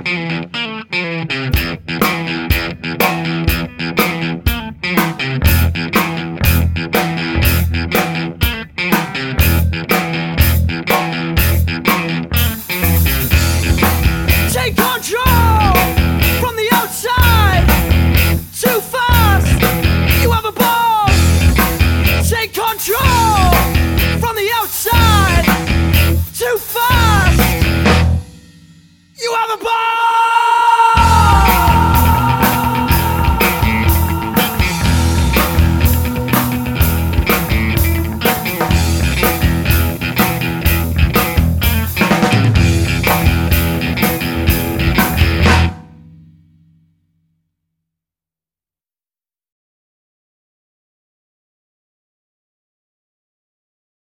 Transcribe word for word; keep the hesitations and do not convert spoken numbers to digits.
Take control from the outside. Too fast, you have a ball. Take control from the outside. Too fast, you have a ball.